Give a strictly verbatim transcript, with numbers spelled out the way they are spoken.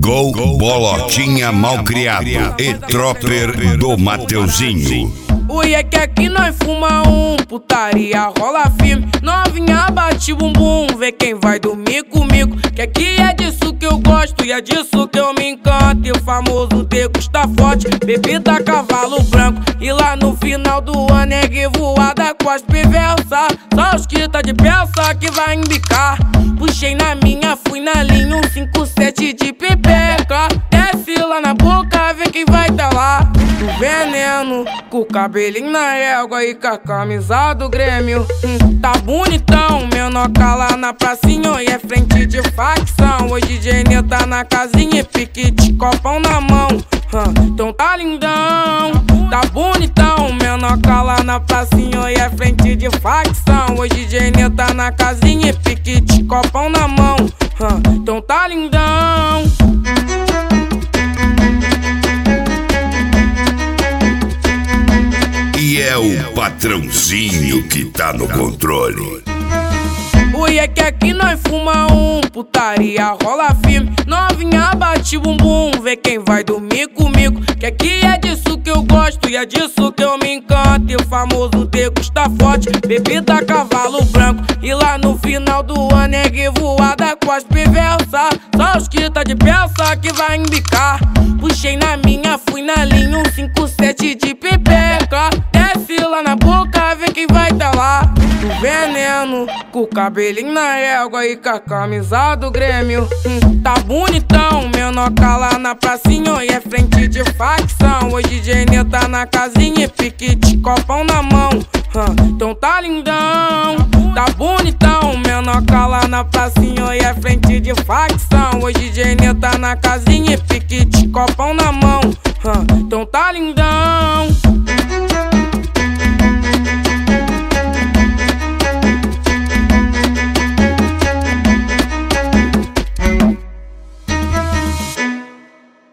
Gol, Bolotinha Malcriado e Tropper do Mateuzinho. Oi, é que aqui nós fuma um, putaria rola firme. Novinha bate bumbum, vê quem vai dormir comigo. Que aqui é disso que eu gosto e é disso que eu me encanto. E o famoso degusta forte, bebida cavalo branco. E lá no final do ano é revoada com as piversas. Só os que tá de peça que vai embicar. Puxei na minha, fui na linha, um cinco sete de pepeca. Desce lá na boca, vê quem vai tá lá. Do veneno, com o cabelinho na régua e com a camisa do Grêmio. hum, Tá bonitão, menor lá na pracinha e é frente de facção. Hoje D J Nê tá na casinha e pique de copão na mão. hum, Então tá lindão, tá bonitão, menor lá na pracinha e é frente de facção. Hoje D J Nê tá na casinha e pique de copão na mão. hum, Então tá lindão. E é o patrãozinho que tá no controle. Oi, é que aqui nós fuma um, putaria rola firme. Novinha bate bumbum, vê quem vai dormir comigo. Que aqui é disso que eu gosto e é disso que eu me encanto. E o famoso degusta forte, bebida cavalo branco. E lá no final do ano é revoada com as piversas. Só os que tá de peça que vai embicar. Puxei na minha, fui na linha, um cinco sete de pepeca. Desce lá na boca, vê quem vai tá lá. Do veneno, com o cabelinho na régua e com a camisa do Grêmio. hum, Tá bonitão, menor lá na pracinha e é frente de facção. Hoje D J Nê tá na casinha e pique de copão na mão. hum, Então tá lindão, tá bonitão, menor lá na pracinha e é frente de facção. Hoje D J Nê tá na casinha e pique de copão na mão. hum, Então tá lindão.